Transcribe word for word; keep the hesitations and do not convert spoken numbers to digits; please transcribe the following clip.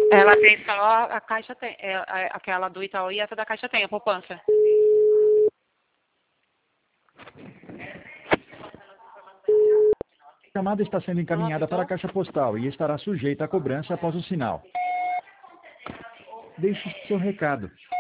Ela tem só a Caixa tem, é, é, aquela do Itaú e essa da Caixa tem, a poupança. A chamada está sendo encaminhada para a caixa postal e estará sujeita à cobrança após o sinal. Deixe seu recado.